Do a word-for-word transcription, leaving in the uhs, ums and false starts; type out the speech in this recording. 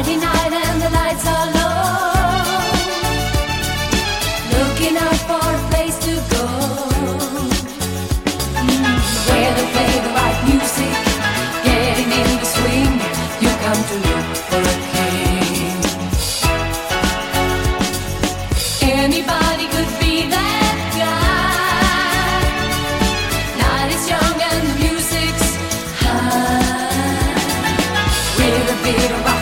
Friday night and the lights are low, looking out for a place to go, mm, where they play the right music, getting in the swing. You come to look for a king. Anybody could be that guy. Night is young and the music's high, with a bit of rock